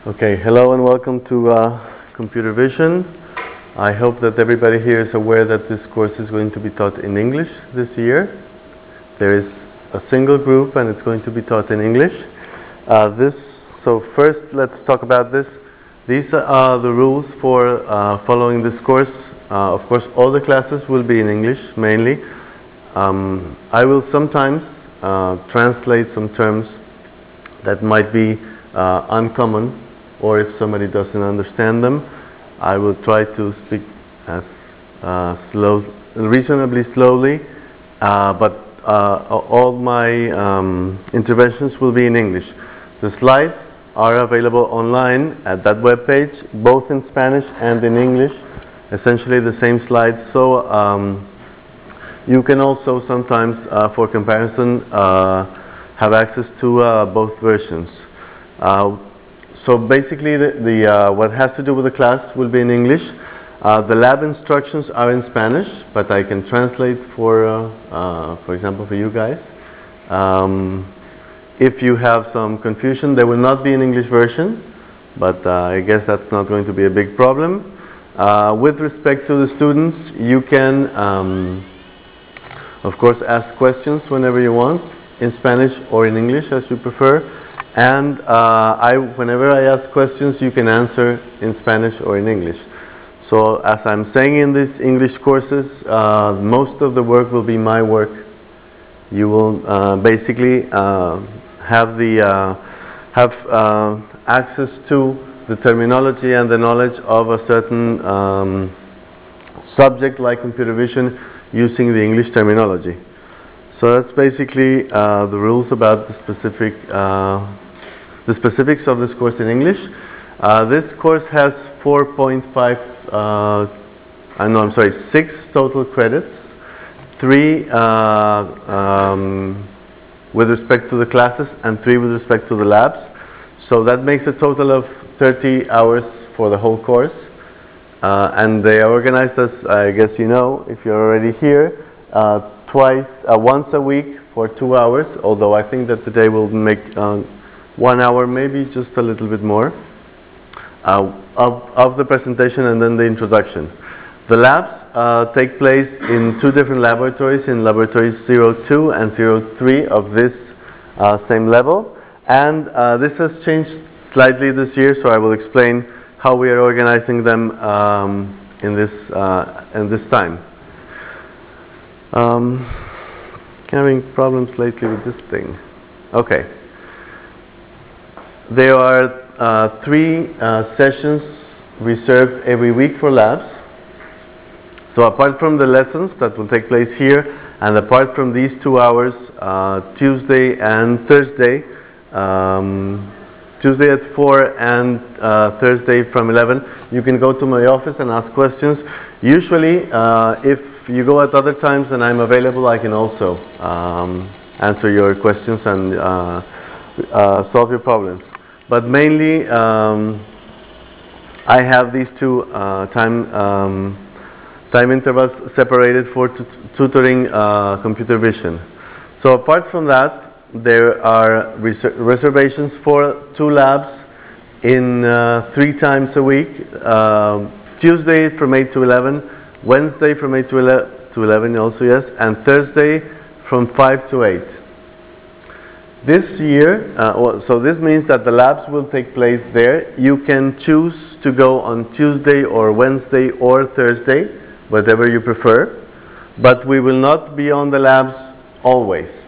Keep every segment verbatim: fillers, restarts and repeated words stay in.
Okay, hello and welcome to uh, Computer Vision. I hope that everybody here is aware that this course is going to be taught in English this year. There is a single group and it's going to be taught in English. Uh, this, so first let's talk about this. These are the rules for uh, following this course. Uh, of course, all the classes will be in English mainly. Um, I will sometimes uh, translate some terms that might be uh, uncommon, or if somebody doesn't understand them, I will try to speak as uh, slow, reasonably slowly, uh, but uh, all my um, interventions will be in English. The slides are available online at that webpage, both in Spanish and in English, essentially the same slides. So um, you can also sometimes, uh, for comparison, uh, have access to uh, both versions. Uh, So basically, the, the uh, what has to do with the class will be in English. Uh, the lab instructions are in Spanish, but I can translate for, uh, uh, for example, for you guys. Um, if you have some confusion, there will not be an English version, but uh, I guess that's not going to be a big problem. Uh, with respect to the students, you can, um, of course, ask questions whenever you want, in Spanish or in English, as you prefer. And uh, I, whenever I ask questions, you can answer in Spanish or in English. So as I'm saying in these English courses, uh, most of the work will be my work. You will uh, basically uh, have the uh, have uh, access to the terminology and the knowledge of a certain um, subject like computer vision using the English terminology. So that's basically uh, the rules about the specific uh, the specifics of this course in English. Uh, this course has four point five, uh, I know, I'm sorry, six total credits, three uh, um, with respect to the classes and three with respect to the labs. So that makes a total of thirty hours for the whole course. Uh, and they are organized, as I guess you know, if you're already here, uh, twice, uh, once a week for two hours, although I think that today will make uh, one hour, maybe just a little bit more, uh, of, of the presentation and then the introduction. The labs uh, take place in two different laboratories, in laboratories zero two and zero three of this uh, same level. And uh, this has changed slightly this year, so I will explain how we are organizing them um, in, this, uh, in this time. Um, having problems lately with this thing. Okay. There are uh, three uh, sessions reserved every week for labs. So apart from the lessons that will take place here, and apart from these two hours, uh, Tuesday and Thursday, um, Tuesday at four and uh, Thursday from eleven, you can go to my office and ask questions. Usually, uh, if you go at other times and I'm available, I can also um, answer your questions and uh, uh, solve your problems. But mainly, um, I have these two uh, time um, time intervals separated for tut tutoring uh, computer vision. So apart from that, there are res reservations for two labs in uh, three times a week. Uh, Tuesday from eight to eleven, Wednesday from eight to eleven also, yes, and Thursday from five to eight. This year, uh, well, so this means that the labs will take place there. You can choose to go on Tuesday or Wednesday or Thursday, whatever you prefer, but we will not be on the labs always.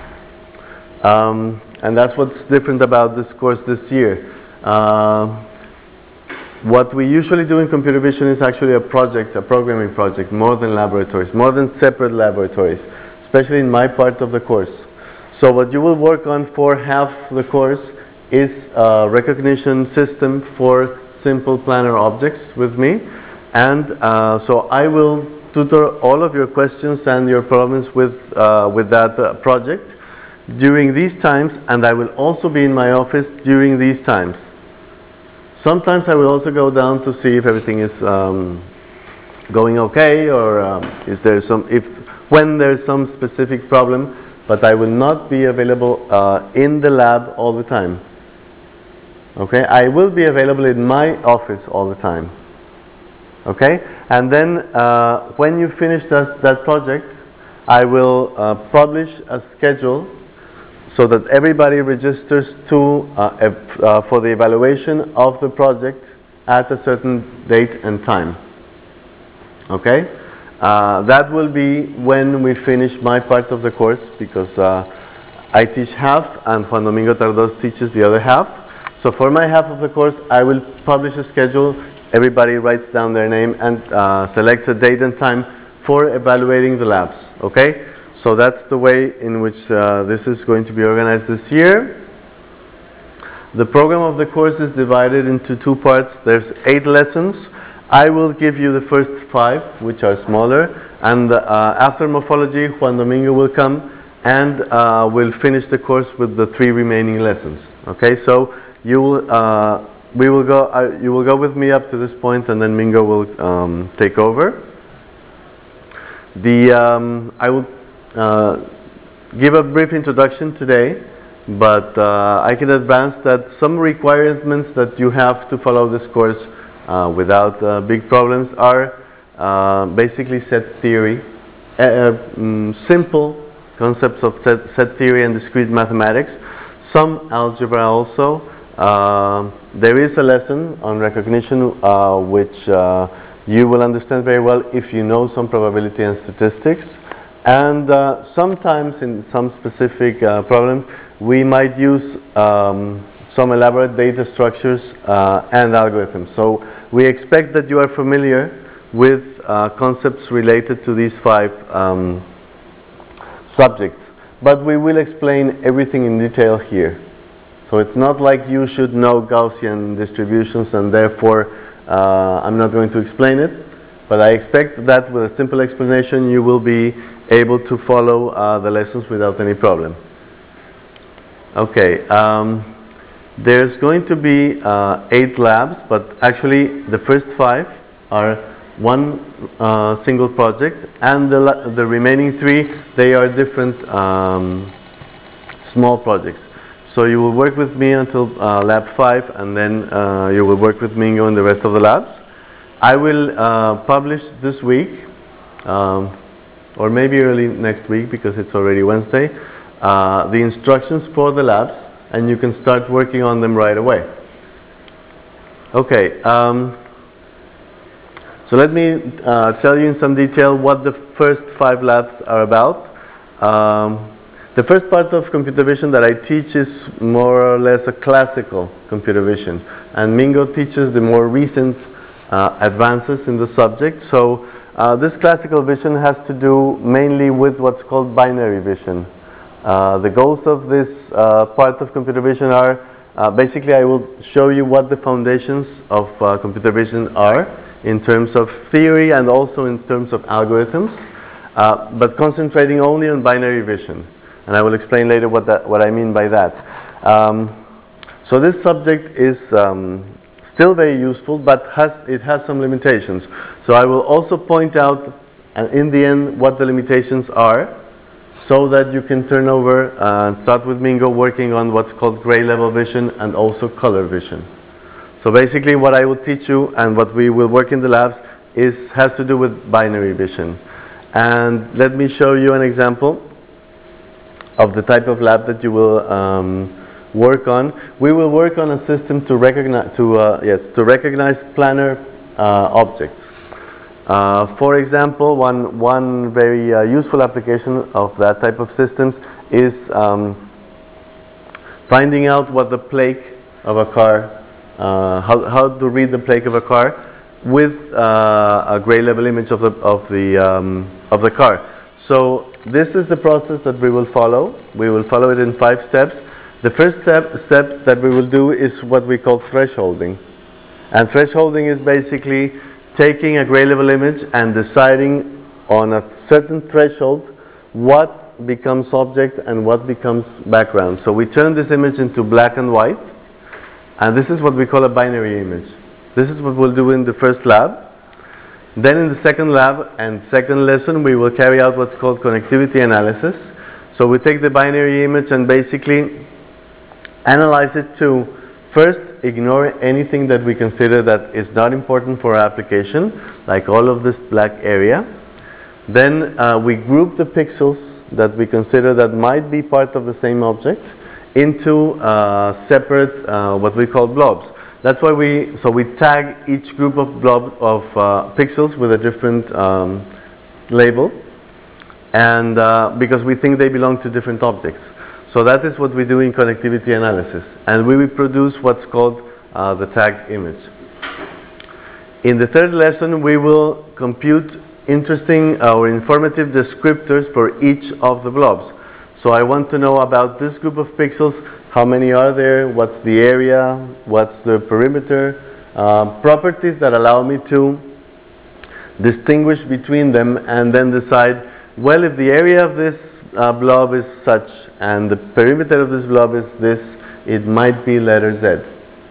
Um, and that's what's different about this course this year. Uh, what we usually do in computer vision is actually a project, a programming project, more than laboratories, more than separate laboratories, especially in my part of the course. So what you will work on for half the course is a recognition system for simple planar objects with me. And uh, so I will tutor all of your questions and your problems with, uh, with that uh, project during these times, and I will also be in my office during these times. Sometimes I will also go down to see if everything is um, going okay, or um, is there some, if, when there's some specific problem, but I will not be available uh, in the lab all the time. Okay, I will be available in my office all the time. Okay, and then uh, when you finish that, that project, I will uh, publish a schedule so that everybody registers to uh, ev uh, for the evaluation of the project at a certain date and time. Okay, uh, that will be when we finish my part of the course, because uh, I teach half and Juan Domingo Tardos teaches the other half. So for my half of the course, I will publish a schedule. Everybody writes down their name and uh, selects a date and time for evaluating the labs. Okay, so that's the way in which uh, this is going to be organized this year. The program of the course is divided into two parts. There's eight lessons. I will give you the first five, which are smaller, and uh, after morphology, Juan Domingo will come and uh, will finish the course with the three remaining lessons. Okay, so you will, uh, we will go, uh, you will go with me up to this point, and then Mingo will um, take over. The, um, I will uh, give a brief introduction today, but uh, I can advance that some requirements that you have to follow this course uh, without uh, big problems are uh, basically set theory, uh, um, simple concepts of set, set theory and discrete mathematics, some algebra also. Uh, there is a lesson on recognition uh, which uh, you will understand very well if you know some probability and statistics. And uh, sometimes in some specific uh, problems, we might use um, some elaborate data structures uh, and algorithms. So we expect that you are familiar with uh, concepts related to these five um, subjects. But we will explain everything in detail here. So it's not like you should know Gaussian distributions and therefore uh, I'm not going to explain it. But I expect that with a simple explanation you will be able to follow uh, the lessons without any problem. Okay, um, there's going to be uh, eight labs, but actually the first five are one uh, single project, and the, the remaining three, they are different um, small projects. So you will work with me until uh, lab five, and then uh, you will work with Mingo in the rest of the labs. I will uh, publish this week, um, or maybe early next week because it's already Wednesday, uh, the instructions for the labs, and you can start working on them right away. Okay, um, so let me uh, tell you in some detail what the first five labs are about. Um, the first part of computer vision that I teach is more or less a classical computer vision, and Mingo teaches the more recent uh, advances in the subject. So uh, this classical vision has to do mainly with what's called binary vision. Uh, the goals of this uh, part of computer vision are, uh, basically I will show you what the foundations of uh, computer vision are in terms of theory and also in terms of algorithms, uh, but concentrating only on binary vision. And I will explain later what, that, what I mean by that. Um, so this subject is um, still very useful, but has, it has some limitations. So I will also point out uh, in the end what the limitations are, so that you can turn over uh, and start with Mingo working on what's called gray level vision and also color vision. So basically what I will teach you and what we will work in the labs is, has to do with binary vision. And let me show you an example of the type of lab that you will um, work on. We will work on a system to recognize, to, uh, yes, to recognize planar uh, objects. Uh, for example, one, one very uh, useful application of that type of systems is um, finding out what the plate of a car, uh, how, how to read the plate of a car with uh, a gray level image of the, of, the, um, of the car. So this is the process that we will follow. We will follow it in five steps. The first step, step that we will do is what we call thresholding. And thresholding is basically taking a gray level image and deciding on a certain threshold what becomes object and what becomes background. So we turn this image into black and white, and this is what we call a binary image. This is what we'll do in the first lab. Then in the second lab and second lesson we will carry out what's called connectivity analysis. So we take the binary image and basically analyze it to first ignore anything that we consider that is not important for our application, like all of this black area. Then uh, we group the pixels that we consider that might be part of the same object into uh, separate, uh, what we call blobs. That's why we, so we tag each group of blob of uh, pixels with a different um, label, and uh, because we think they belong to different objects. So that is what we do in connectivity analysis, and we will produce what's called uh, the tagged image. In the third lesson, we will compute interesting uh, or informative descriptors for each of the blobs. So I want to know about this group of pixels, how many are there, what's the area, what's the perimeter, uh, properties that allow me to distinguish between them and then decide, well, if the area of this uh, blob is such and the perimeter of this blob is this, it might be letter Z.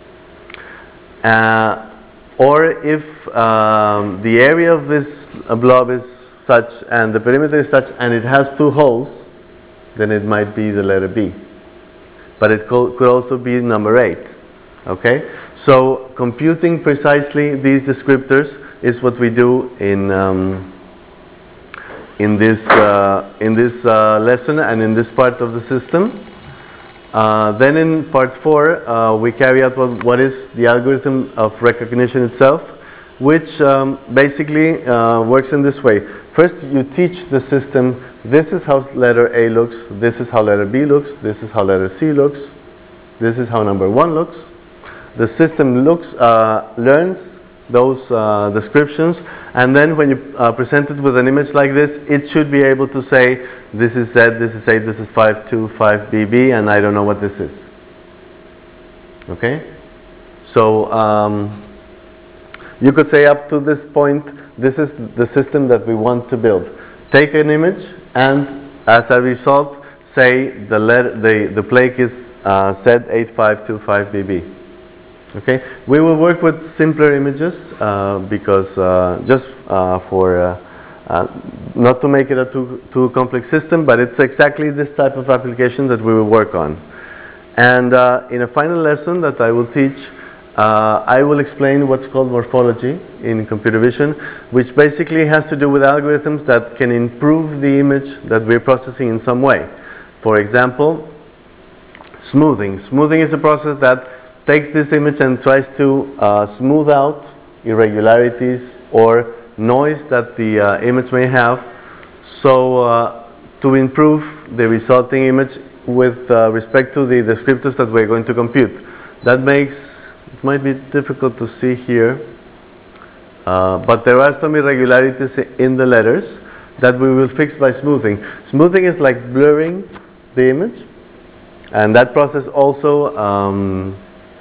Uh, or if um, the area of this uh, blob is such and the perimeter is such and it has two holes, then it might be the letter B. But it co could also be number eight. Okay? So computing precisely these descriptors is what we do in um, in this uh, in this uh, lesson and in this part of the system. Uh, then in part four, uh, we carry out what, what is the algorithm of recognition itself, which um, basically uh, works in this way. First, you teach the system, this is how letter A looks, this is how letter B looks, this is how letter C looks, this is how number one looks. The system looks, uh, learns those uh, descriptions, and then when you uh, present it with an image like this, it should be able to say, this is Z, this is eight, this is five two five B B, and I don't know what this is. Okay? So um, you could say up to this point, this is the system that we want to build. Take an image and as a result say the letter, the, the plaque is uh, Z eight five two five B B. Okay, we will work with simpler images uh, because uh, just uh, for uh, uh, not to make it a too, too complex system, but it's exactly this type of application that we will work on. And uh, in a final lesson that I will teach, uh, I will explain what's called morphology in computer vision, which basically has to do with algorithms that can improve the image that we're processing in some way. For example, smoothing. Smoothing is a process that takes this image and tries to uh, smooth out irregularities or noise that the uh, image may have, so uh, to improve the resulting image with uh, respect to the descriptors that we're going to compute. That makes, it might be difficult to see here, uh, but there are some irregularities in the letters that we will fix by smoothing. Smoothing is like blurring the image, and that process also um,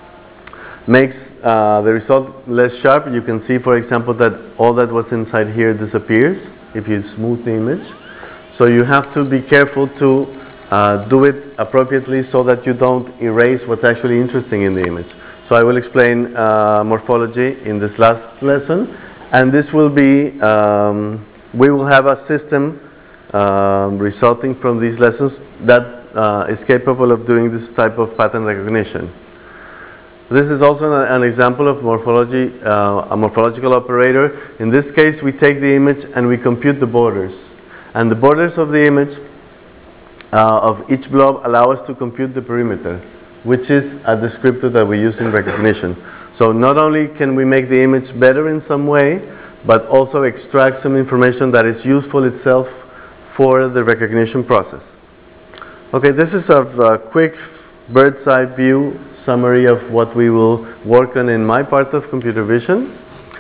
makes uh, the result less sharp. You can see, for example, that all that was inside here disappears if you smooth the image. So you have to be careful to uh, do it appropriately so that you don't erase what's actually interesting in the image. So I will explain uh, morphology in this last lesson, and this will be, um, we will have a system uh, resulting from these lessons that uh, is capable of doing this type of pattern recognition. This is also an, an example of morphology, uh, a morphological operator. In this case, we take the image and we compute the borders. And the borders of the image uh, of each blob allow us to compute the perimeter, which is a descriptor that we use in recognition. So not only can we make the image better in some way, but also extract some information that is useful itself for the recognition process. Okay, this is a, a quick bird's eye view summary of what we will work on in my part of computer vision.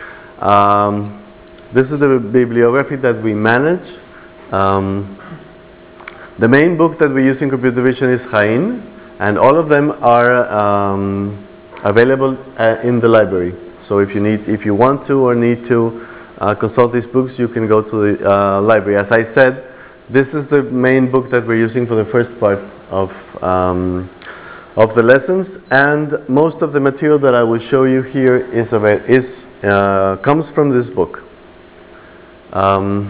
Um, this is the bibliography that we manage. Um, the main book that we use in computer vision is Jain, and all of them are um, available uh, in the library. So if you need, if you want to or need to uh, consult these books, you can go to the uh, library. As I said, this is the main book that we're using for the first part of um, of the lessons, and most of the material that I will show you here is, is uh, comes from this book. Um,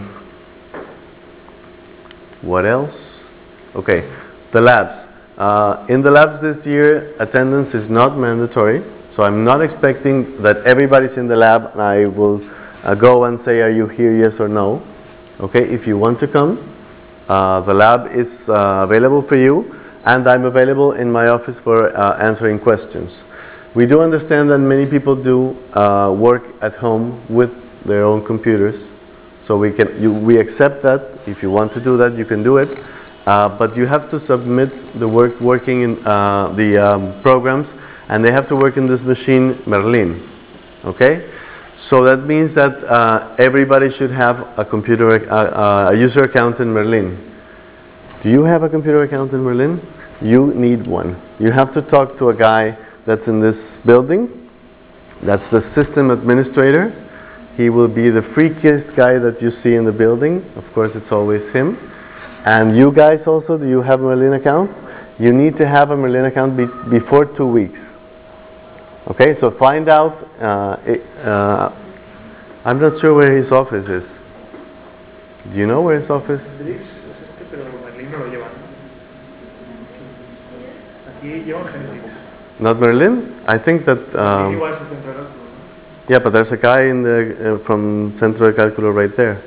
what else? Okay, the labs. Uh, in the labs this year, attendance is not mandatory, So I'm not expecting that everybody's in the lab and I will uh, go and say, are you here, yes or no. Okay, if you want to come, uh, the lab is uh, available for you, and I'm available in my office for uh, answering questions. We do understand that many people do uh, work at home with their own computers, so we can you, we accept that. If you want to do that, you can do it, uh, but you have to submit the work working in uh, the um, programs, and they have to work in this machine Merlin. Okay, so that means that uh, everybody should have a computer uh, a user account in Merlin. Do you have a computer account in Merlin? You need one. You have to talk to a guy that's in this building. That's the system administrator. He will be the freakiest guy that you see in the building. Of course, it's always him. And you guys also, do you have a Merlin account? You need to have a Merlin account be before two weeks. Okay, so find out. Uh, it, uh, I'm not sure where his office is. Do you know where his office is? Not Merlin? I think that. Um, yeah, but there's a guy in the uh, from Centro de Cálculo right there.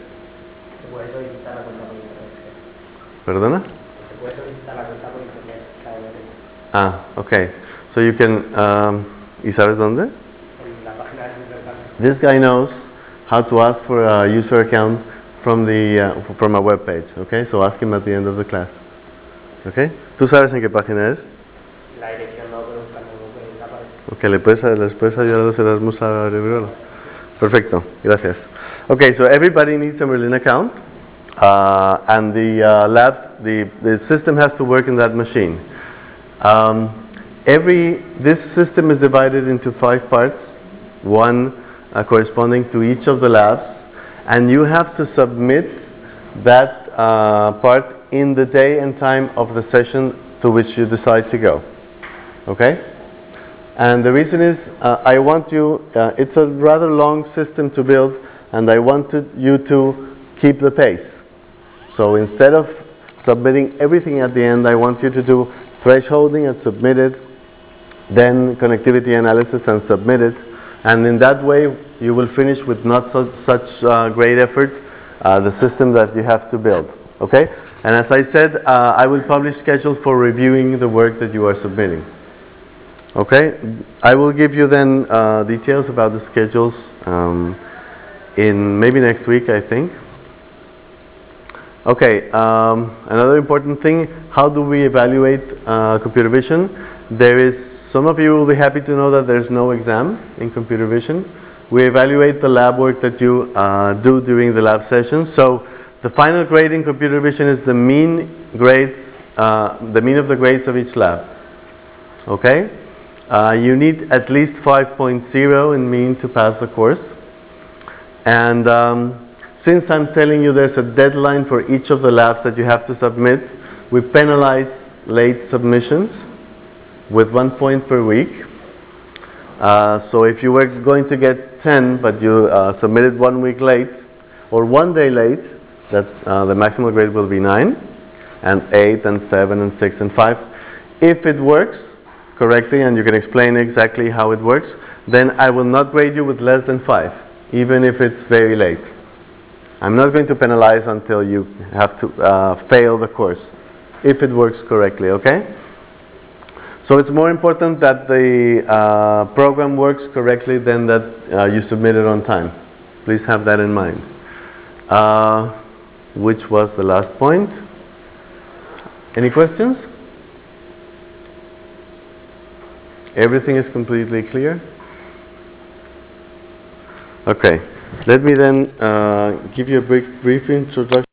¿Perdona? Ah, okay. So you can. Um, ¿Y sabes dónde? This guy knows how to ask for a user account from the uh, from a web page. Okay, so ask him at the end of the class. Okay. ¿Tú sabes en qué página es? La dirección no, pero buscando aparece. Ok, ¿le puedes, les puedes ayudar a los Erasmus a abrirlo? Perfecto, gracias. Okay, so everybody needs a Merlin account, uh, and the uh, lab, the, the system has to work in that machine. Um, every, this system is divided into five parts, one uh, corresponding to each of the labs, and you have to submit that uh, part in the day and time of the session to which you decide to go. Okay? And the reason is uh, I want you, uh, it's a rather long system to build, and I wanted you to keep the pace. So instead of submitting everything at the end, I want you to do thresholding and submit it, then connectivity analysis and submit it, and in that way you will finish with not so, such uh, great effort uh, the system that you have to build. Okay? And as I said, uh, I will publish schedule for reviewing the work that you are submitting. Okay? I will give you then uh, details about the schedules um, in maybe next week, I think. Okay, um, another important thing, how do we evaluate uh, computer vision? There is, some of you will be happy to know that there's no exam in computer vision. We evaluate the lab work that you uh, do during the lab session. So the final grade in computer vision is the mean grades, uh, the mean of the grades of each lab. Okay? Uh, you need at least five point zero in mean to pass the course. And um, since I'm telling you there's a deadline for each of the labs that you have to submit, we penalize late submissions with one point per week. Uh, so if you were going to get ten, but you uh, submitted one week late, or one day late, that uh, the maximum grade will be nine, and eight, and seven, and six, and five. If it works correctly, and you can explain exactly how it works, then I will not grade you with less than five, even if it's very late. I'm not going to penalize until you have to uh, fail the course, if it works correctly, okay? So it's more important that the uh, program works correctly than that uh, you submit it on time. Please have that in mind. Uh, which was the last point. Any questions? Everything is completely clear? Okay. Let me then uh, give you a brief, brief introduction.